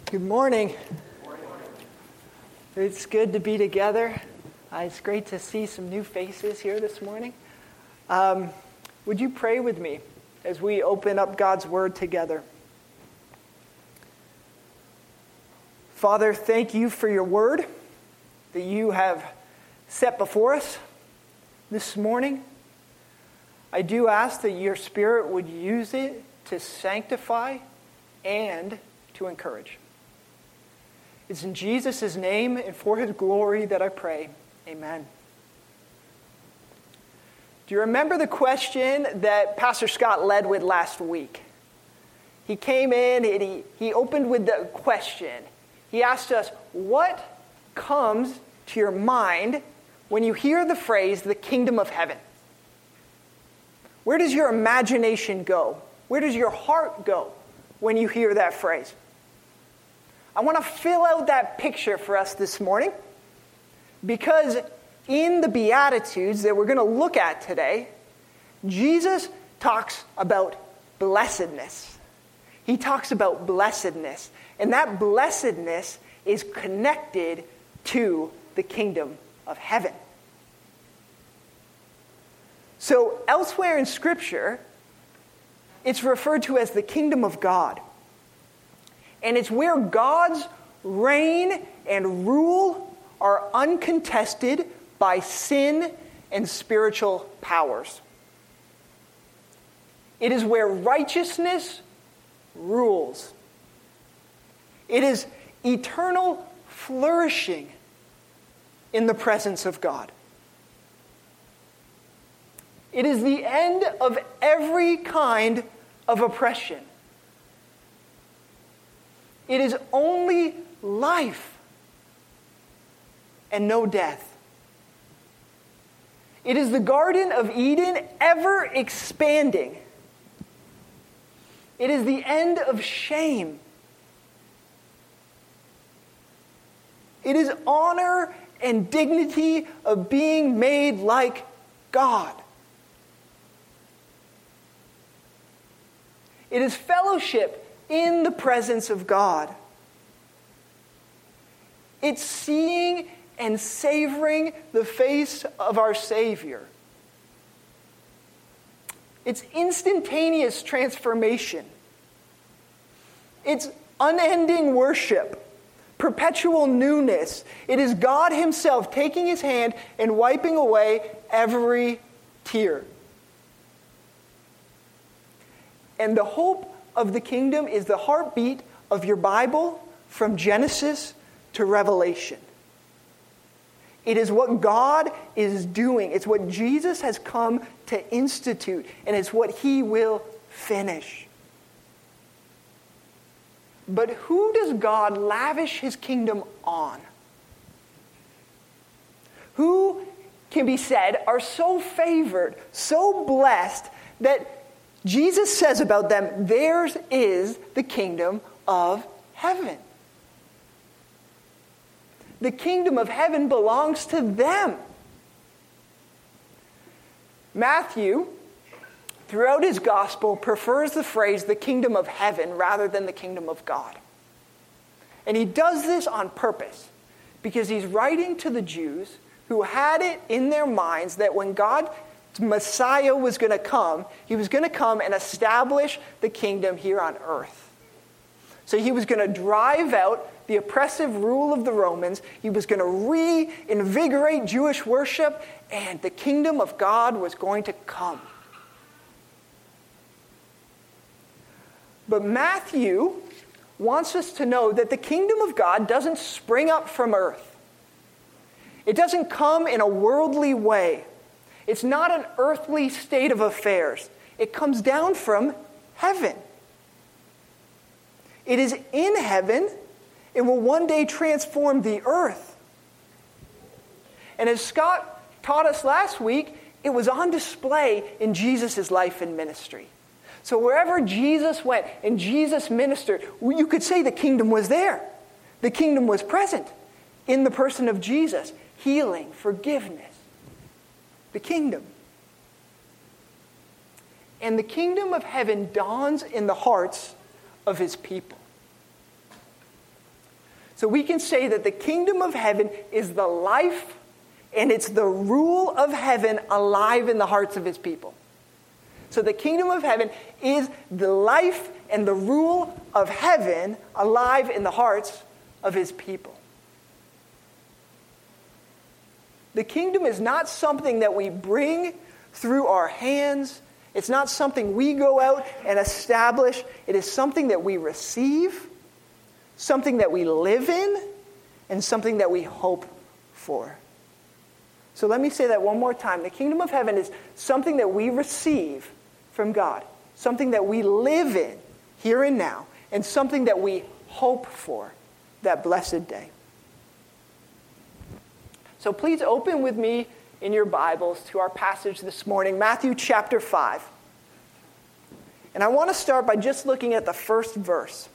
Good morning. It's good to be together. It's great to see some new faces here this morning. Would you pray with me as we open up God's Word together? Father, thank you for your Word that you have set before us this morning. I do ask that your Spirit would use it to sanctify and to encourage. It's in Jesus' name and for his glory that I pray. Amen. Do you remember the question that Pastor Scott led with last week? He came in and he opened with the question. He asked us, what comes to your mind when you hear the phrase, the kingdom of heaven? Where does your imagination go? Where does your heart go when you hear that phrase? I want to fill out that picture for us this morning because in the Beatitudes that we're going to look at today, Jesus talks about blessedness. He talks about blessedness, and that blessedness is connected to the kingdom of heaven. So elsewhere in Scripture, it's referred to as the kingdom of God. And it's where God's reign and rule are uncontested by sin and spiritual powers. It is where righteousness rules. It is eternal flourishing in the presence of God. It is the end of every kind of oppression. It is only life and no death. It is the Garden of Eden ever expanding. It is the end of shame. It is honor and dignity of being made like God. It is fellowship in the presence of God. It's seeing and savoring the face of our Savior. It's instantaneous transformation. It's unending worship, perpetual newness. It is God himself taking his hand and wiping away every tear. And the hope of the kingdom is the heartbeat of your Bible from Genesis to Revelation. It is what God is doing. It's what Jesus has come to institute, and it's what he will finish. But who does God lavish his kingdom on? Who can be said are so favored, so blessed, that Jesus says about them, theirs is the kingdom of heaven. The kingdom of heaven belongs to them. Matthew, throughout his gospel, prefers the phrase the kingdom of heaven rather than the kingdom of God. And he does this on purpose because he's writing to the Jews who had it in their minds that when God's Messiah was going to come, he was going to come and establish the kingdom here on earth. So he was going to drive out the oppressive rule of the Romans. He was going to reinvigorate Jewish worship, and the kingdom of God was going to come. But Matthew wants us to know that the kingdom of God doesn't spring up from earth. It doesn't come in a worldly way. It's not an earthly state of affairs. It comes down from heaven. It is in heaven. It will one day transform the earth. And as Scott taught us last week, it was on display in Jesus' life and ministry. So wherever Jesus went and Jesus ministered, you could say the kingdom was there. The kingdom was present in the person of Jesus. Healing, forgiveness. The kingdom. And the kingdom of heaven dawns in the hearts of his people. So we can say that the kingdom of heaven is the life and it's the rule of heaven alive in the hearts of his people. So the kingdom of heaven is the life and the rule of heaven alive in the hearts of his people. The kingdom is not something that we bring through our hands. It's not something we go out and establish. It is something that we receive, something that we live in, and something that we hope for. So let me say that one more time. The kingdom of heaven is something that we receive from God, something that we live in here and now, and something that we hope for that blessed day. So please open with me in your Bibles to our passage this morning, Matthew chapter 5. And I want to start by just looking at the first verse.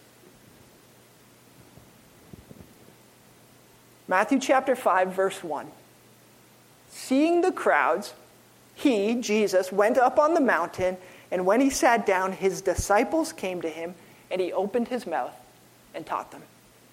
Matthew chapter 5, verse 1. Seeing the crowds, he, Jesus, went up on the mountain, and when he sat down, his disciples came to him, and he opened his mouth and taught them.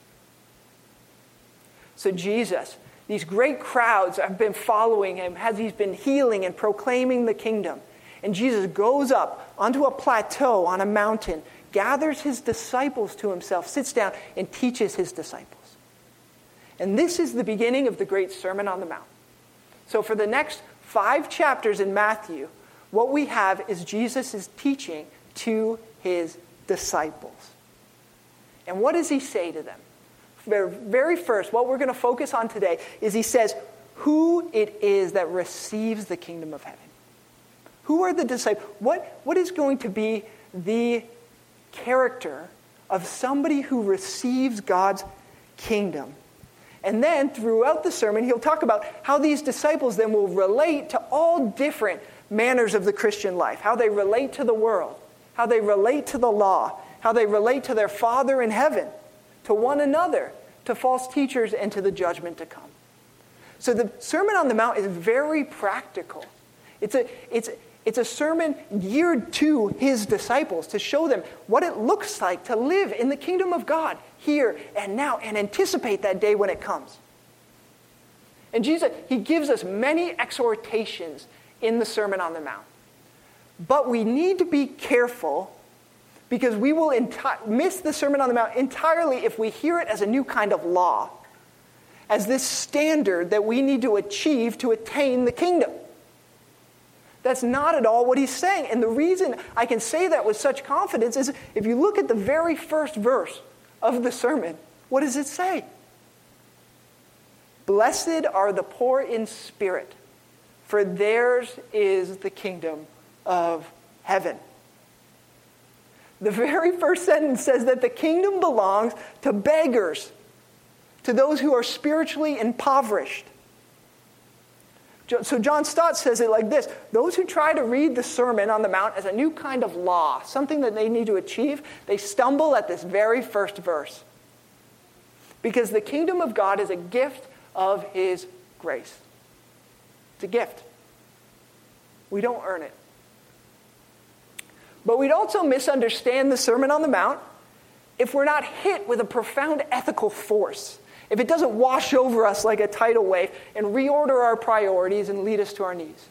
So Jesus, these great crowds have been following him as he's been healing and proclaiming the kingdom. And Jesus goes up onto a plateau on a mountain, gathers his disciples to himself, sits down, and teaches his disciples. And this is the beginning of the great Sermon on the Mount. So for the next 5 chapters in Matthew, what we have is Jesus is teaching to his disciples. And what does he say to them? Very first, what we're going to focus on today is he says who it is that receives the kingdom of heaven. Who are the disciples? What is going to be the character of somebody who receives God's kingdom? And then throughout the sermon, he'll talk about how these disciples then will relate to all different manners of the Christian life, how they relate to the world, how they relate to the law, how they relate to their Father in heaven, to one another, to false teachers, and to the judgment to come. So the Sermon on the Mount is very practical. It's a sermon geared to his disciples to show them what it looks like to live in the kingdom of God here and now and anticipate that day when it comes. And Jesus, he gives us many exhortations in the Sermon on the Mount. But we need to be careful because we will miss the Sermon on the Mount entirely if we hear it as a new kind of law, as this standard that we need to achieve to attain the kingdom. That's not at all what he's saying. And the reason I can say that with such confidence is if you look at the very first verse of the sermon, what does it say? Blessed are the poor in spirit, for theirs is the kingdom of heaven. The very first sentence says that the kingdom belongs to beggars, to those who are spiritually impoverished. So John Stott says it like this: those who try to read the Sermon on the Mount as a new kind of law, something that they need to achieve, they stumble at this very first verse. Because the kingdom of God is a gift of his grace. It's a gift. We don't earn it. But we'd also misunderstand the Sermon on the Mount if we're not hit with a profound ethical force. If it doesn't wash over us like a tidal wave and reorder our priorities and lead us to our knees.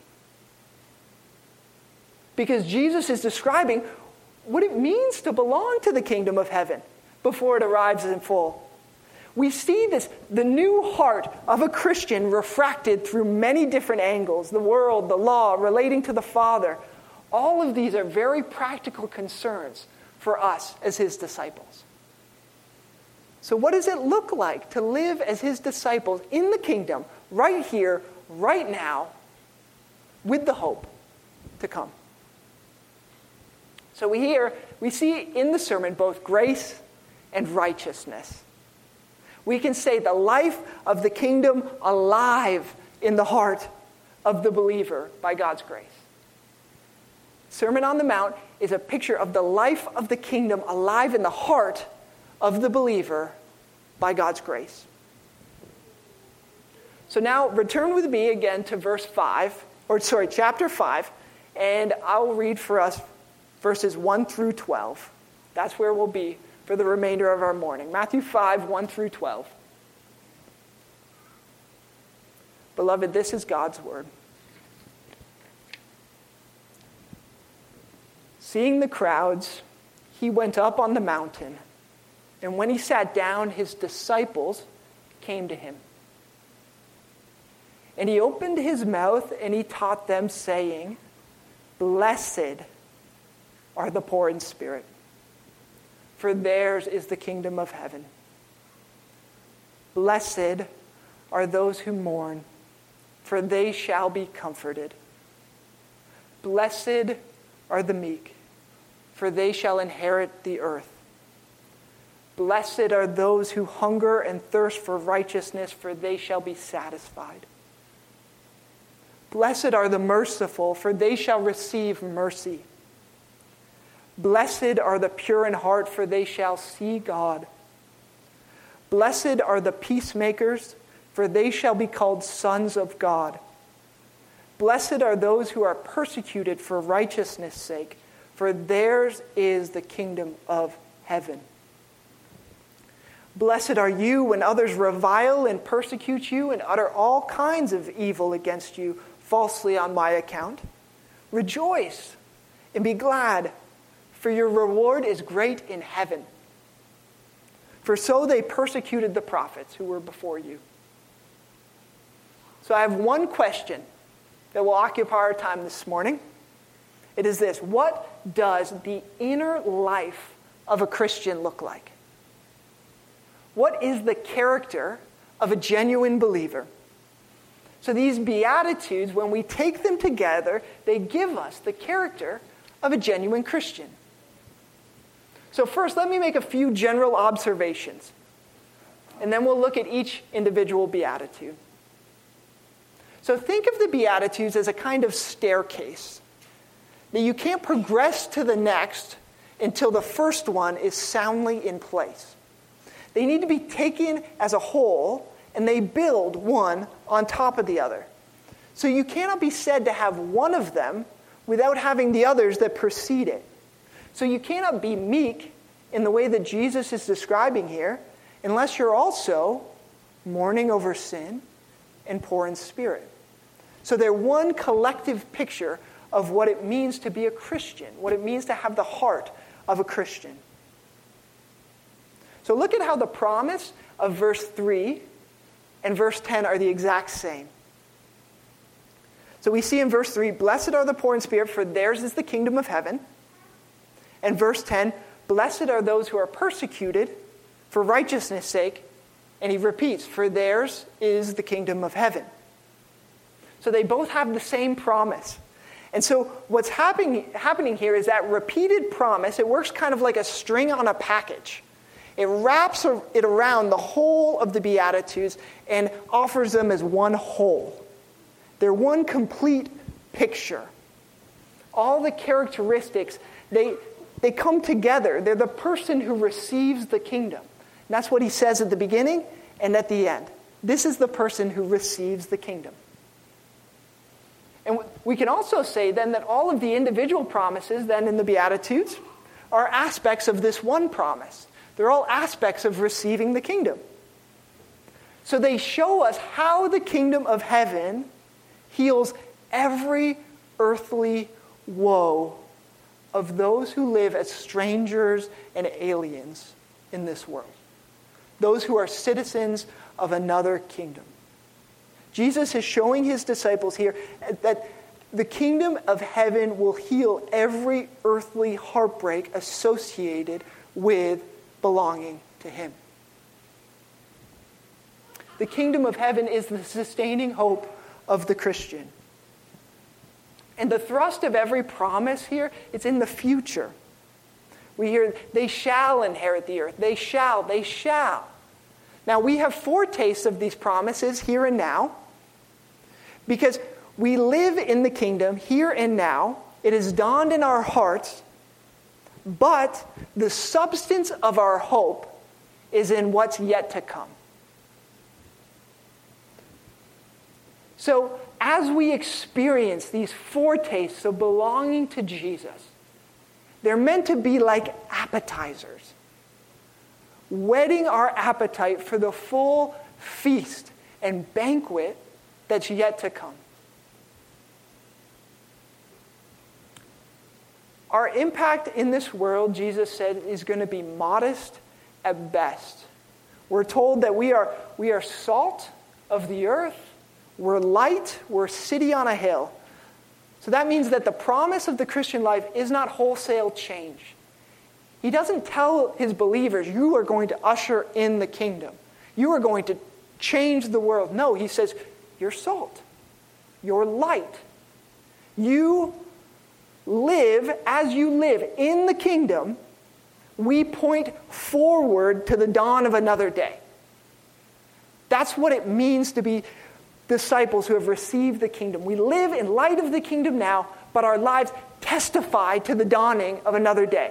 Because Jesus is describing what it means to belong to the kingdom of heaven before it arrives in full. We see this, the new heart of a Christian refracted through many different angles: the world, the law, relating to the Father. All of these are very practical concerns for us as his disciples. So what does it look like to live as his disciples in the kingdom, right here, right now, with the hope to come? So we see in the sermon both grace and righteousness. We can say the life of the kingdom alive in the heart of the believer by God's grace. Sermon on the Mount is a picture of the life of the kingdom alive in the heart of the believer by God's grace. So now return with me again to chapter 5, and I'll read for us verses 1 through 12. That's where we'll be for the remainder of our morning. Matthew 5, 1 through 12. Beloved, this is God's word. Seeing the crowds, he went up on the mountain, and when he sat down, his disciples came to him. And he opened his mouth and he taught them, saying, Blessed are the poor in spirit, for theirs is the kingdom of heaven. Blessed are those who mourn, for they shall be comforted. Blessed are the meek, for they shall inherit the earth. Blessed are those who hunger and thirst for righteousness, for they shall be satisfied. Blessed are the merciful, for they shall receive mercy. Blessed are the pure in heart, for they shall see God. Blessed are the peacemakers, for they shall be called sons of God. Blessed are those who are persecuted for righteousness' sake, for theirs is the kingdom of heaven. Blessed are you when others revile and persecute you and utter all kinds of evil against you falsely on my account. Rejoice and be glad, for your reward is great in heaven. For so they persecuted the prophets who were before you. So I have one question that will occupy our time this morning. It is this: what does the inner life of a Christian look like? What is the character of a genuine believer? So these Beatitudes, when we take them together, they give us the character of a genuine Christian. So first, let me make a few general observations, and then we'll look at each individual Beatitude. So think of the Beatitudes as a kind of staircase, that you can't progress to the next until the first one is soundly in place. They need to be taken as a whole, and they build one on top of the other. So you cannot be said to have one of them without having the others that precede it. So you cannot be meek in the way that Jesus is describing here unless you're also mourning over sin and poor in spirit. So they're one collective picture of what it means to be a Christian, what it means to have the heart of a Christian. So look at how the promise of verse 3 and verse 10 are the exact same. So we see in verse 3, blessed are the poor in spirit, for theirs is the kingdom of heaven. And verse 10, blessed are those who are persecuted for righteousness' sake. And he repeats, for theirs is the kingdom of heaven. So they both have the same promise. And so what's happening here is that repeated promise, it works kind of like a string on a package. It wraps it around the whole of the Beatitudes and offers them as one whole. They're one complete picture. All the characteristics, they come together. They're the person who receives the kingdom. And that's what he says at the beginning and at the end. This is the person who receives the kingdom. And we can also say then that all of the individual promises then in the Beatitudes are aspects of this one promise. They're all aspects of receiving the kingdom. So they show us how the kingdom of heaven heals every earthly woe of those who live as strangers and aliens in this world. Those who are citizens of another kingdom. Jesus is showing his disciples here that the kingdom of heaven will heal every earthly heartbreak associated with belonging to him. The kingdom of heaven is the sustaining hope of the Christian. And the thrust of every promise here, it's in the future. We hear, they shall inherit the earth. They shall. Now, we have foretastes of these promises here and now because we live in the kingdom here and now. It is dawned in our hearts, but the substance of our hope is in what's yet to come. So, as we experience these foretastes of belonging to Jesus, they're meant to be like appetizers. whetting our appetite for the full feast and banquet that's yet to come. Our impact in this world, Jesus said, is going to be modest at best. We're told that we are salt of the earth, we're light, we're a city on a hill. So that means that the promise of the Christian life is not wholesale change. He doesn't tell his believers, you are going to usher in the kingdom. You are going to change the world. No, he says, you're salt. You're light. You live as you live in the kingdom. We point forward to the dawn of another day. That's what it means to be disciples who have received the kingdom. We live in light of the kingdom now, but our lives testify to the dawning of another day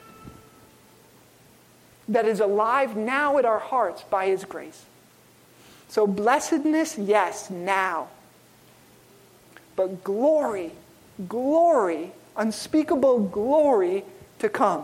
that is alive now in our hearts by his grace. So blessedness, yes, now. But glory, unspeakable glory to come.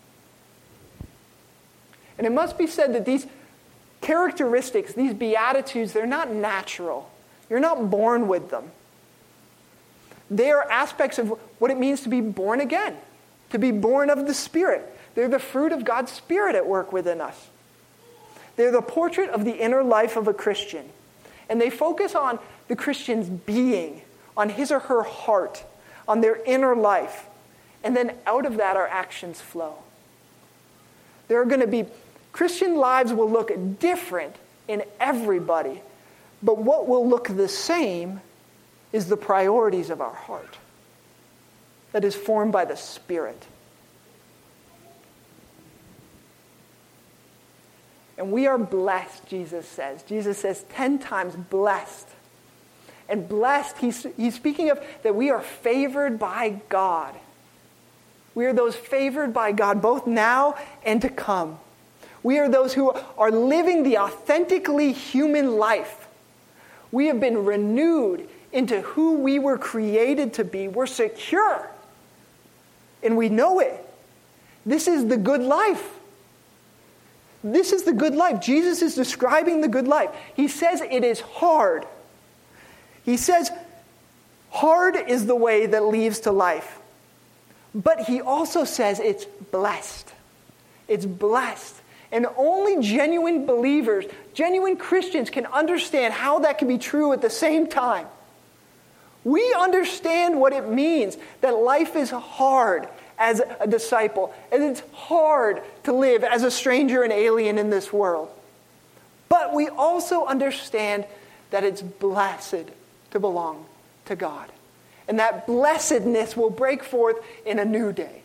And it must be said that these characteristics, these beatitudes, they're not natural. You're not born with them. They are aspects of what it means to be born again, to be born of the Spirit. They're the fruit of God's Spirit at work within us. They're the portrait of the inner life of a Christian. And they focus on the Christian's being, on his or her heart, on their inner life. And then out of that, our actions flow. There are going to be, Christian lives will look different in everybody, but what will look the same is the priorities of our heart that is formed by the Spirit. And we are blessed, Jesus says. Jesus says 10 times blessed. And blessed, he's speaking of that we are favored by God. We are those favored by God, both now and to come. We are those who are living the authentically human life. We have been renewed into who we were created to be. We're secure. And we know it. This is the good life. This is the good life. Jesus is describing the good life. He says it is hard. He says hard is the way that leads to life. But he also says it's blessed. It's blessed. And only genuine believers, genuine Christians can understand how that can be true at the same time. We understand what it means that life is hard as a disciple, and it's hard to live as a stranger and alien in this world. But we also understand that it's blessed to belong to God. And that blessedness will break forth in a new day.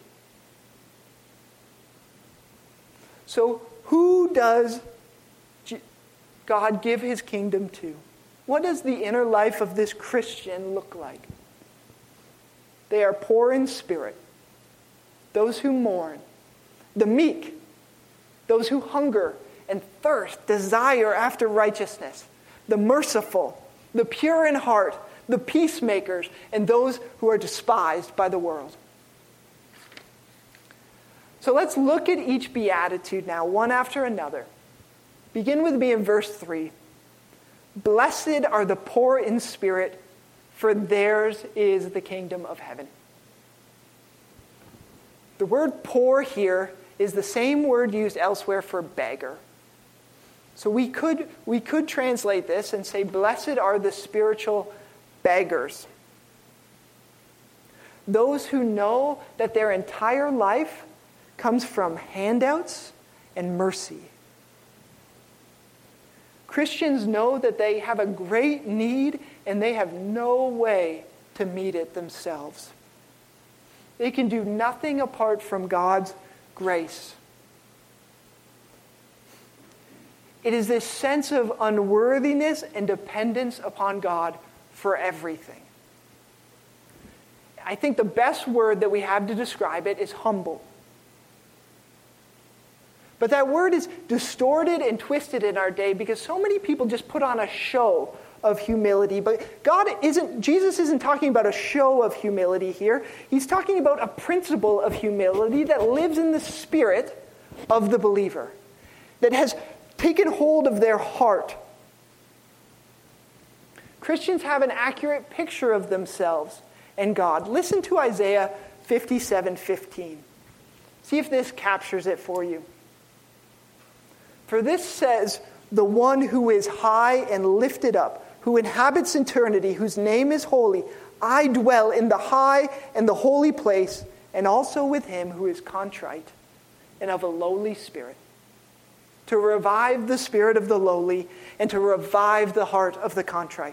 So who does God give his kingdom to? What does the inner life of this Christian look like? They are poor in spirit, those who mourn, the meek, those who hunger and thirst, desire after righteousness, the merciful, the pure in heart, the peacemakers, and those who are despised by the world. So let's look at each beatitude now, one after another. Begin with me in verse 3. Blessed are the poor in spirit, for theirs is the kingdom of heaven. The word poor here is the same word used elsewhere for beggar. So we could translate this and say, blessed are the spiritual beggars. Those who know that their entire life comes from handouts and mercy. Christians know that they have a great need and they have no way to meet it themselves. They can do nothing apart from God's grace. It is this sense of unworthiness and dependence upon God for everything. I think the best word that we have to describe it is humble. But that word is distorted and twisted in our day because so many people just put on a show of humility. But Jesus isn't talking about a show of humility here. He's talking about a principle of humility that lives in the spirit of the believer. that has taken hold of their heart. Christians have an accurate picture of themselves and God. Listen to Isaiah 57:15. See if this captures it for you. For this says, the one who is high and lifted up, who inhabits eternity, whose name is holy, I dwell in the high and the holy place, and also with him who is contrite and of a lowly spirit, to revive the spirit of the lowly and to revive the heart of the contrite.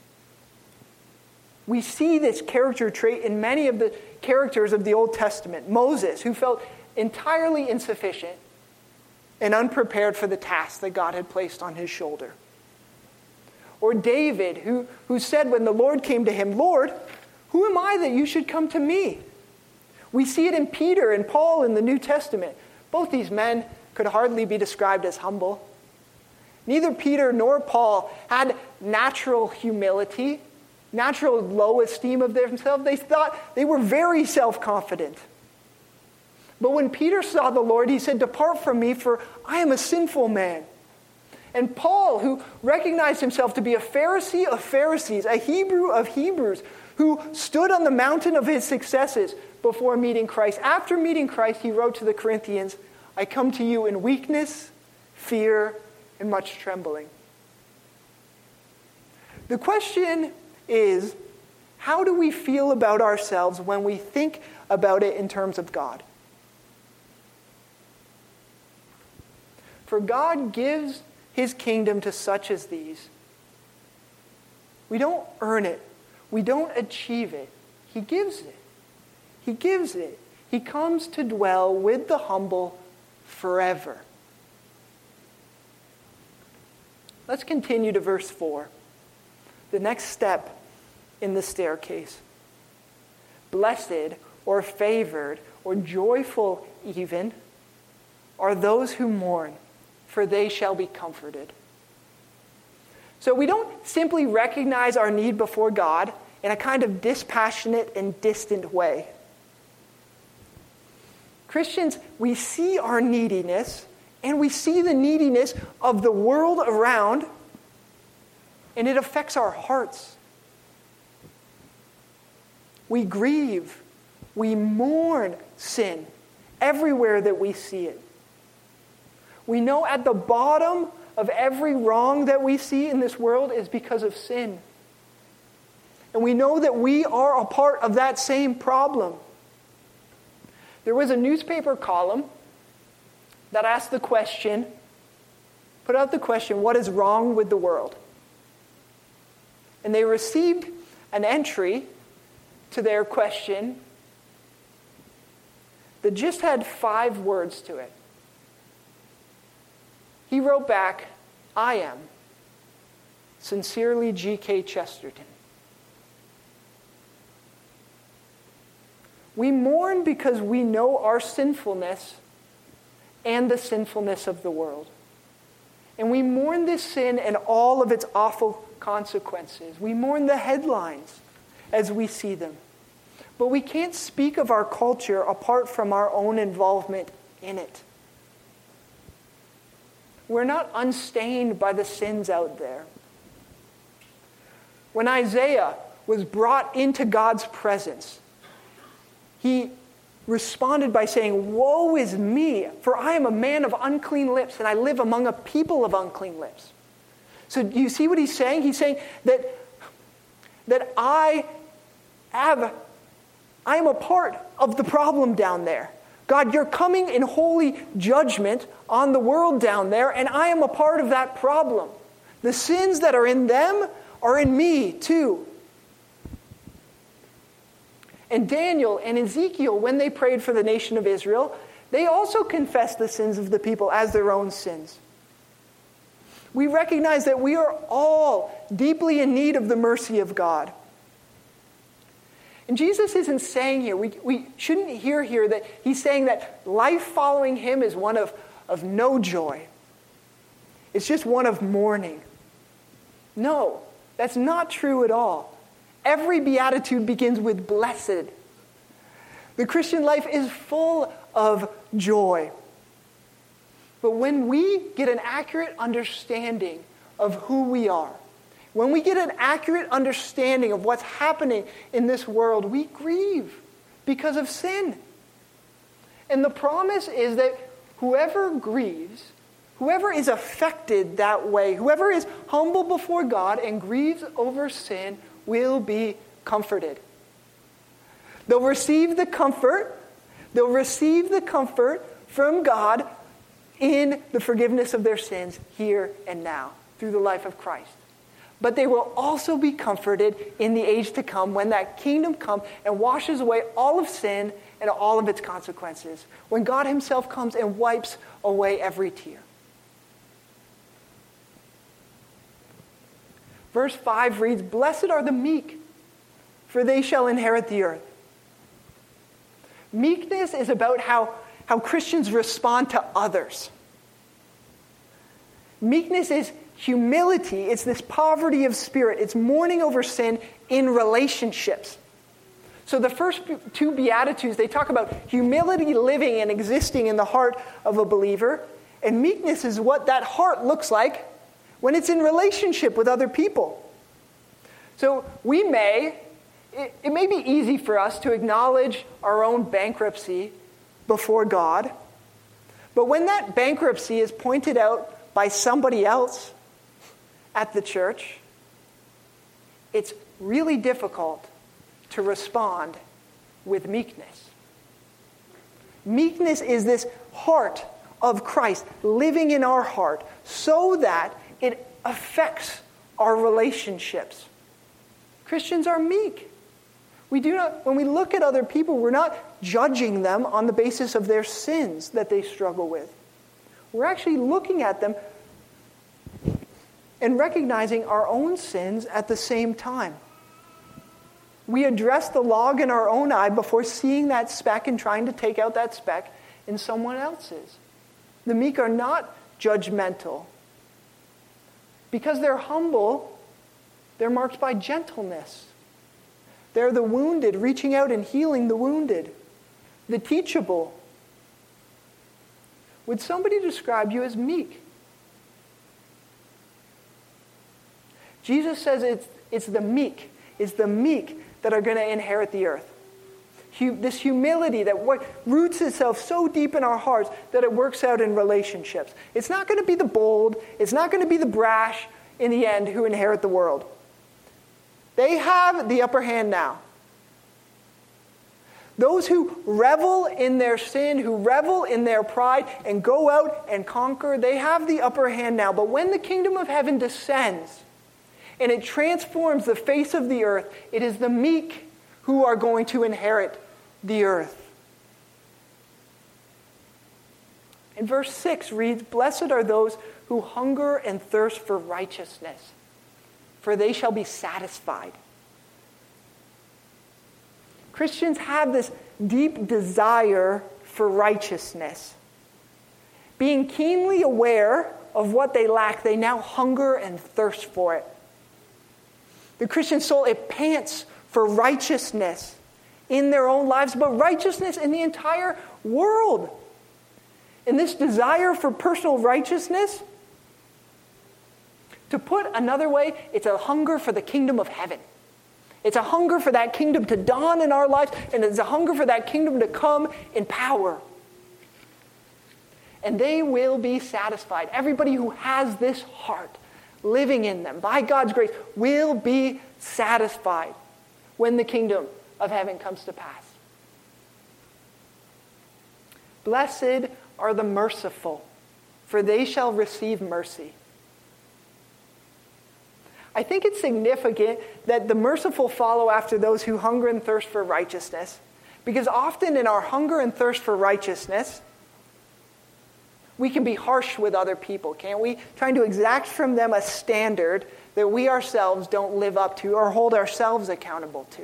We see this character trait in many of the characters of the Old Testament. Moses, who felt entirely insufficient and unprepared for the task that God had placed on his shoulder. Or David, who said when the Lord came to him, Lord, who am I that you should come to me? We see it in Peter and Paul in the New Testament. Both these men could hardly be described as humble. Neither Peter nor Paul had natural humility, natural low esteem of themselves. They thought they were very self-confident. But when Peter saw the Lord, he said, depart from me, for I am a sinful man. And Paul, who recognized himself to be a Pharisee of Pharisees, a Hebrew of Hebrews, who stood on the mountain of his successes before meeting Christ. After meeting Christ, he wrote to the Corinthians, I come to you in weakness, fear, and much trembling. The question is, how do we feel about ourselves when we think about it in terms of God? For God gives his kingdom to such as these. We don't earn it. We don't achieve it. He gives it. He gives it. He comes to dwell with the humble forever. Let's continue to verse 4. The next step in the staircase. Blessed or favored or joyful even are those who mourn, for they shall be comforted. So we don't simply recognize our need before God in a kind of dispassionate and distant way. Christians, we see our neediness, and we see the neediness of the world around, and it affects our hearts. We grieve, we mourn sin everywhere that we see it. We know at the bottom of every wrong that we see in this world is because of sin. And we know that we are a part of that same problem. There was a newspaper column that asked the question, put out the question, what is wrong with the world? And they received an entry to their question that just had 5 words to it. He wrote back, I am. Sincerely, G.K. Chesterton. We mourn because we know our sinfulness and the sinfulness of the world. And we mourn this sin and all of its awful consequences. We mourn the headlines as we see them. But we can't speak of our culture apart from our own involvement in it. We're not unstained by the sins out there. When Isaiah was brought into God's presence, he responded by saying, woe is me, for I am a man of unclean lips, and I live among a people of unclean lips. So do you see what he's saying? He's saying that I am a part of the problem down there. God, you're coming in holy judgment on the world down there, and I am a part of that problem. The sins that are in them are in me too. And Daniel and Ezekiel, when they prayed for the nation of Israel, they also confessed the sins of the people as their own sins. We recognize that we are all deeply in need of the mercy of God. And Jesus isn't saying here, we shouldn't hear here that he's saying that life following him is one of no joy. It's just one of mourning. No, that's not true at all. Every beatitude begins with blessed. The Christian life is full of joy. But when we get an accurate understanding of who we are, when we get an accurate understanding of what's happening in this world, we grieve because of sin. And the promise is that whoever grieves, whoever is affected that way, whoever is humble before God and grieves over sin will be comforted. They'll receive the comfort from God in the forgiveness of their sins here and now through the life of Christ. But they will also be comforted in the age to come when that kingdom comes and washes away all of sin and all of its consequences. When God himself comes and wipes away every tear. Verse 5 reads, "Blessed are the meek, for they shall inherit the earth." Meekness is about how Christians respond to others. Meekness is humility. It's this poverty of spirit. It's mourning over sin in relationships. So the first two Beatitudes, they talk about humility living and existing in the heart of a believer. And meekness is what that heart looks like when it's in relationship with other people. So it may be easy for us to acknowledge our own bankruptcy before God. But when that bankruptcy is pointed out by somebody else at the church, it's really difficult to respond with meekness. Meekness is this heart of Christ living in our heart so that it affects our relationships. Christians are meek. When we look at other people, we're not judging them on the basis of their sins that they struggle with. We're actually looking at them and recognizing our own sins at the same time. We address the log in our own eye before seeing that speck and trying to take out that speck in someone else's. The meek are not judgmental. Because they're humble, they're marked by gentleness. They're the wounded, reaching out and healing the wounded. The teachable. Would somebody describe you as meek? Jesus says it's the meek that are going to inherit the earth. This humility that roots itself so deep in our hearts that it works out in relationships. It's not going to be the bold, it's not going to be the brash in the end who inherit the world. They have the upper hand now. Those who revel in their sin, who revel in their pride, and go out and conquer, they have the upper hand now. But when the kingdom of heaven descends, and it transforms the face of the earth, it is the meek who are going to inherit the earth. And verse 6 reads, "Blessed are those who hunger and thirst for righteousness, for they shall be satisfied." Christians have this deep desire for righteousness. Being keenly aware of what they lack, they now hunger and thirst for it. The Christian soul, it pants for righteousness in their own lives, but righteousness in the entire world. And this desire for personal righteousness, to put another way, it's a hunger for the kingdom of heaven. It's a hunger for that kingdom to dawn in our lives, and it's a hunger for that kingdom to come in power. And they will be satisfied. Everybody who has this heart living in them by God's grace will be satisfied when the kingdom of heaven comes to pass. Blessed are the merciful, for they shall receive mercy. I think it's significant that the merciful follow after those who hunger and thirst for righteousness, because often in our hunger and thirst for righteousness, we can be harsh with other people, can't we? Trying to exact from them a standard that we ourselves don't live up to or hold ourselves accountable to.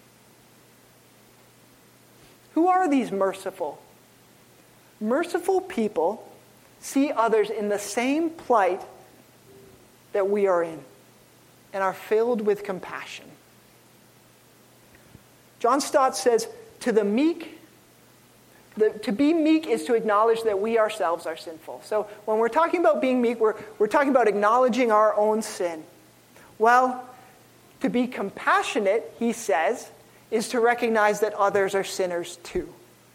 Who are these merciful? Merciful people see others in the same plight that we are in and are filled with compassion. John Stott says, "To the meek, To be meek is to acknowledge that we ourselves are sinful. So when we're talking about being meek, we're talking about acknowledging our own sin. Well, to be compassionate, he says, is to recognize that others are sinners too.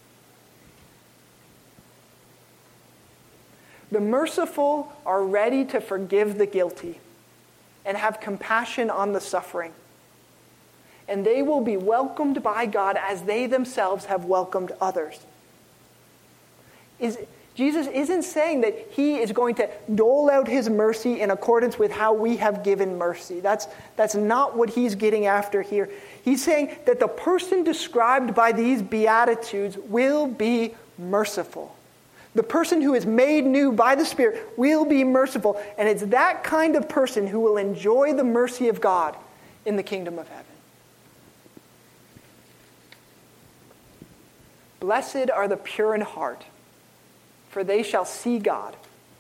The merciful are ready to forgive the guilty and have compassion on the suffering. And they will be welcomed by God as they themselves have welcomed others. Jesus isn't saying that he is going to dole out his mercy in accordance with how we have given mercy. That's not what he's getting after here. He's saying that the person described by these Beatitudes will be merciful. The person who is made new by the Spirit will be merciful. And it's that kind of person who will enjoy the mercy of God in the kingdom of heaven. Blessed are the pure in heart, for they shall see God.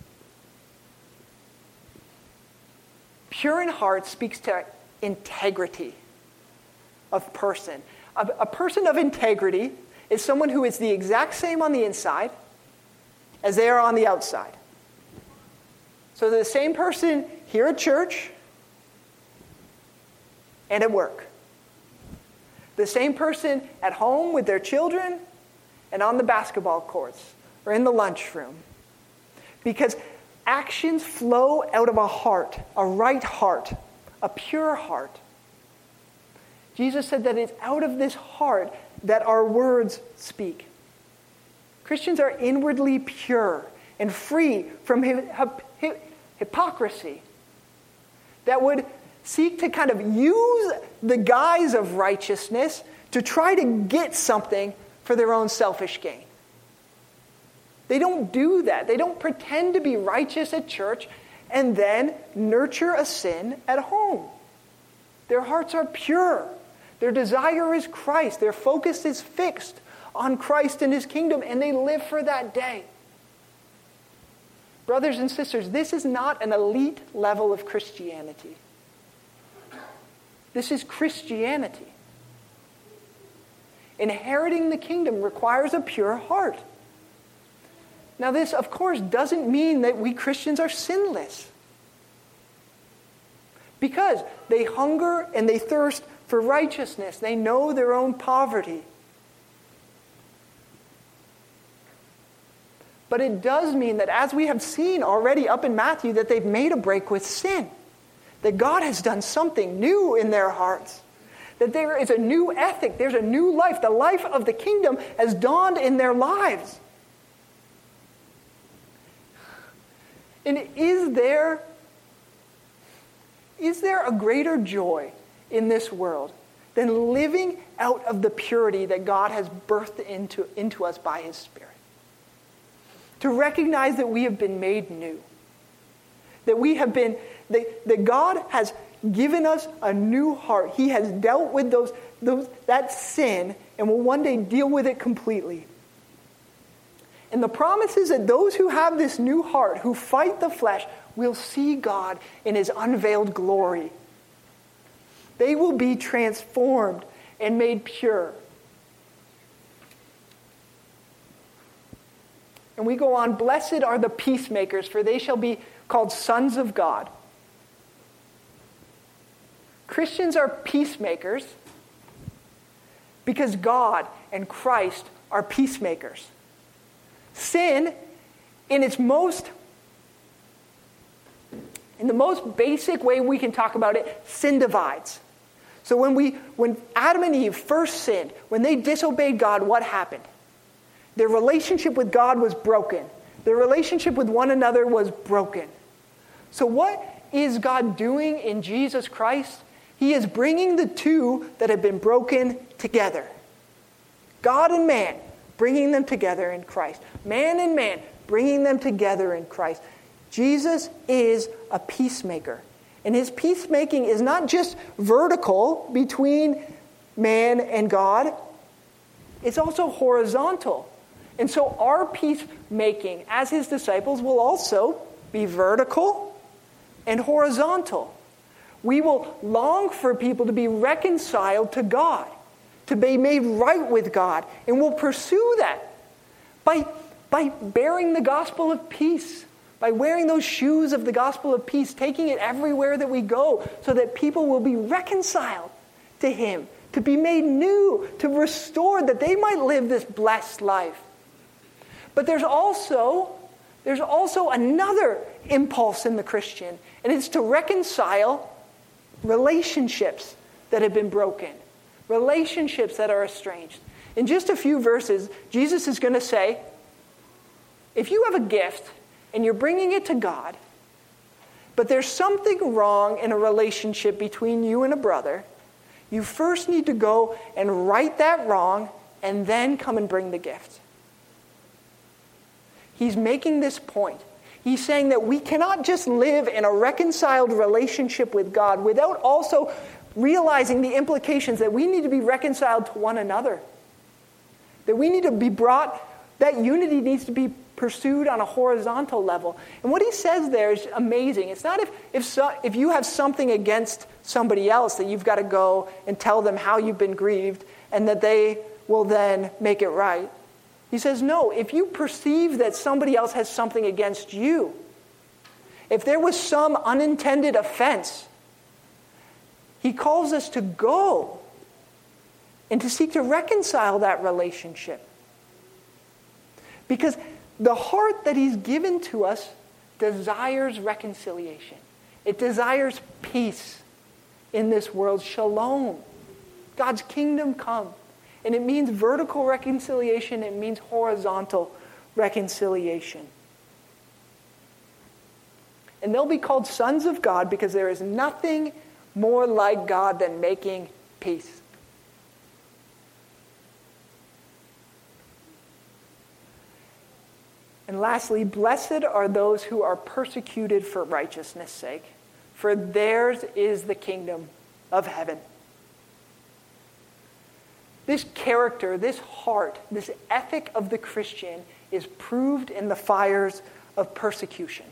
Pure in heart speaks to integrity of person. A person of integrity is someone who is the exact same on the inside as they are on the outside. So the same person here at church and at work. The same person at home with their children and on the basketball courts or in the lunchroom. Because actions flow out of a heart, a right heart, a pure heart. Jesus said that it's out of this heart that our words speak. Christians are inwardly pure and free from hypocrisy that would seek to kind of use the guise of righteousness to try to get something for their own selfish gain. They don't do that. They don't pretend to be righteous at church and then nurture a sin at home. Their hearts are pure. Their desire is Christ. Their focus is fixed on Christ and his kingdom, and they live for that day. Brothers and sisters, this is not an elite level of Christianity. This is Christianity. Inheriting the kingdom requires a pure heart. Now, this, of course, doesn't mean that we Christians are sinless. Because they hunger and they thirst for righteousness. They know their own poverty. But it does mean that, as we have seen already up in Matthew, that they've made a break with sin. That God has done something new in their hearts. That there is a new ethic. There's a new life. The life of the kingdom has dawned in their lives. And is there a greater joy in this world than living out of the purity that God has birthed into us by his Spirit? To recognize that we have been made new. That God has given us a new heart. He has dealt with that sin and will one day deal with it completely. And the promise is that those who have this new heart, who fight the flesh, will see God in his unveiled glory. They will be transformed and made pure. And we go on, blessed are the peacemakers, for they shall be called sons of God. Christians are peacemakers because God and Christ are peacemakers. Sin, in the most basic way we can talk about it, sin divides. So when Adam and Eve first sinned, when they disobeyed God, what happened? Their relationship with God was broken. Their relationship with one another was broken. So what is God doing in Jesus Christ? He is bringing the two that have been broken together. God and man, bringing them together in Christ. Man and man, bringing them together in Christ. Jesus is a peacemaker. And his peacemaking is not just vertical between man and God. It's also horizontal. And so our peacemaking as his disciples will also be vertical and horizontal. We will long for people to be reconciled to God, to be made right with God, and we'll pursue that. By bearing the gospel of peace, by wearing those shoes of the gospel of peace, taking it everywhere that we go, so that people will be reconciled to Him, to be made new, to restore, that they might live this blessed life. But there's also another impulse in the Christian, and it's to reconcile relationships that have been broken, relationships that are estranged. In just a few verses, Jesus is going to say, if you have a gift and you're bringing it to God, but there's something wrong in a relationship between you and a brother, you first need to go and right that wrong and then come and bring the gift. He's making this point. He's saying that we cannot just live in a reconciled relationship with God without also realizing the implications that we need to be reconciled to one another. That we need to be brought, that unity needs to be pursued on a horizontal level. And what he says there is amazing. It's not if you have something against somebody else that you've got to go and tell them how you've been grieved and that they will then make it right. He says, no, if you perceive that somebody else has something against you, if there was some unintended offense, he calls us to go and to seek to reconcile that relationship. Because the heart that he's given to us desires reconciliation. It desires peace in this world, shalom. God's kingdom come. And it means vertical reconciliation. It means horizontal reconciliation. And they'll be called sons of God because there is nothing more like God than making peace. And lastly, blessed are those who are persecuted for righteousness' sake, for theirs is the kingdom of heaven. This character, this heart, this ethic of the Christian is proved in the fires of persecution.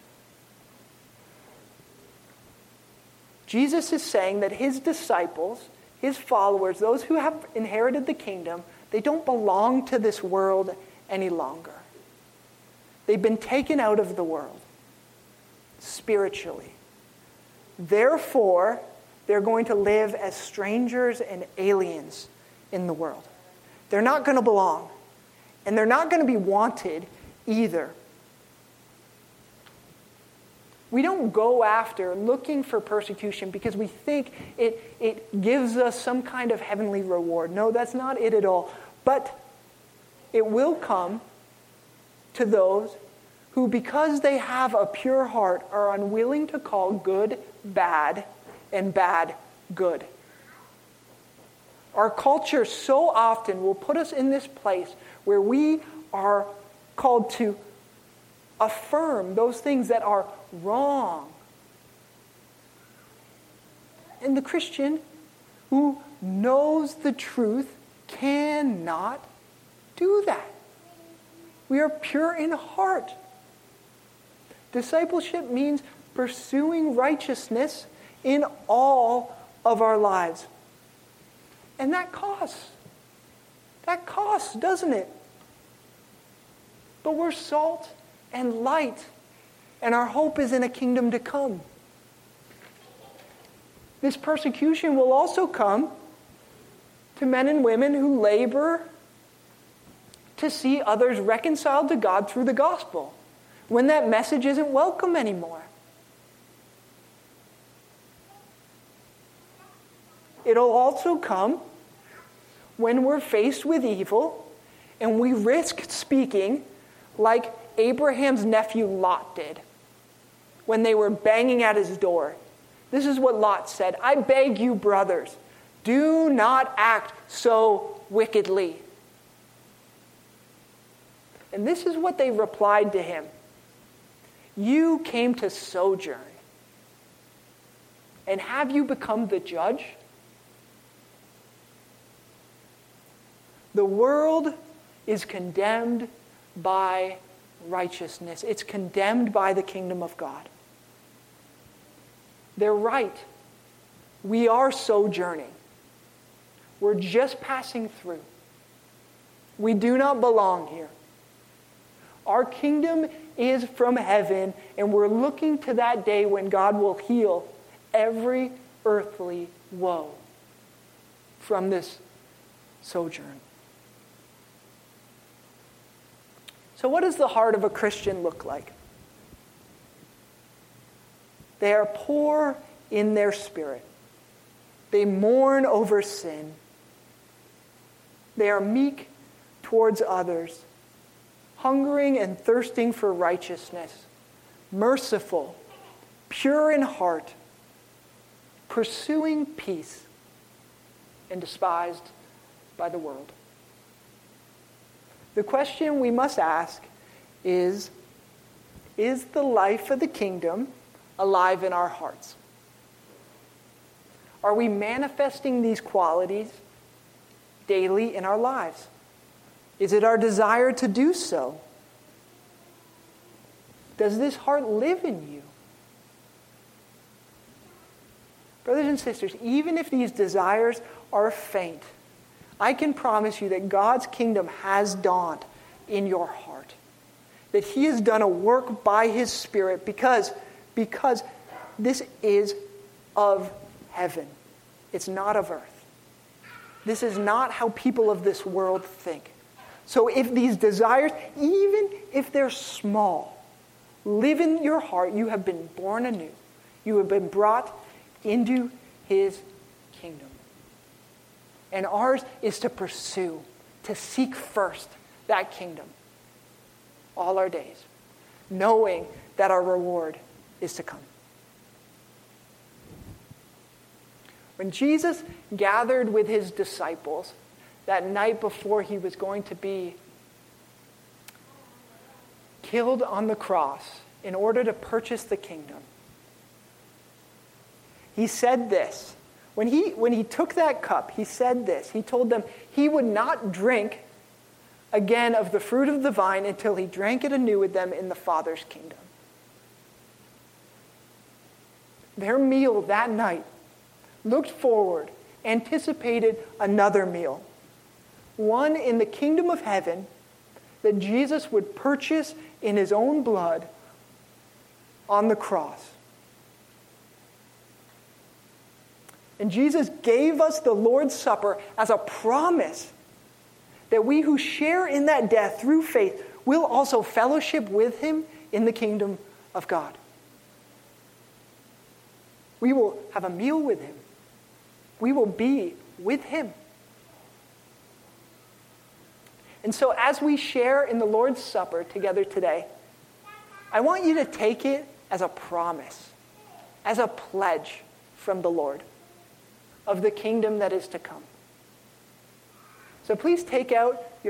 Jesus is saying that his disciples, his followers, those who have inherited the kingdom, they don't belong to this world any longer. They've been taken out of the world spiritually. Therefore, they're going to live as strangers and aliens in the world. They're not going to belong. And they're not going to be wanted either. We don't go after looking for persecution because we think it gives us some kind of heavenly reward. No, that's not it at all. But it will come to those who, because they have a pure heart, are unwilling to call good bad and bad good. Our culture so often will put us in this place where we are called to affirm those things that are wrong. And the Christian who knows the truth cannot do that. We are pure in heart. Discipleship means pursuing righteousness in all of our lives. And that costs. That costs, doesn't it? But we're salt and light, and our hope is in a kingdom to come. This persecution will also come to men and women who labor to see others reconciled to God through the gospel, when that message isn't welcome anymore. It'll also come when we're faced with evil and we risk speaking like Abraham's nephew Lot did when they were banging at his door. This is what Lot said, "I beg you, brothers, do not act so wickedly." And this is what they replied to him. "You came to sojourn, and have you become the judge?" The world is condemned by righteousness. It's condemned by the kingdom of God. They're right. We are sojourning. We're just passing through. We do not belong here. Our kingdom is from heaven, and we're looking to that day when God will heal every earthly woe from this sojourn. So what does the heart of a Christian look like? They are poor in their spirit. They mourn over sin. They are meek towards others, hungering and thirsting for righteousness, merciful, pure in heart, pursuing peace, and despised by the world. The question we must ask is the life of the kingdom alive in our hearts? Are we manifesting these qualities daily in our lives? Is it our desire to do so? Does this heart live in you? Brothers and sisters, even if these desires are faint, I can promise you that God's kingdom has dawned in your heart. That He has done a work by His Spirit because this is of heaven. It's not of earth. This is not how people of this world think. So if these desires, even if they're small, live in your heart, you have been born anew. You have been brought into His kingdom. And ours is to pursue, to seek first that kingdom all our days, knowing that our reward is to come. When Jesus gathered with His disciples that night before He was going to be killed on the cross in order to purchase the kingdom, He said this. When he took that cup, He said this. He told them He would not drink again of the fruit of the vine until He drank it anew with them in the Father's kingdom. Their meal that night looked forward, anticipated another meal. One in the kingdom of heaven that Jesus would purchase in His own blood on the cross. And Jesus gave us the Lord's Supper as a promise that we who share in that death through faith will also fellowship with Him in the kingdom of God. We will have a meal with Him. We will be with Him. And so as we share in the Lord's Supper together today, I want you to take it as a promise, as a pledge from the Lord of the kingdom that is to come. So please take out your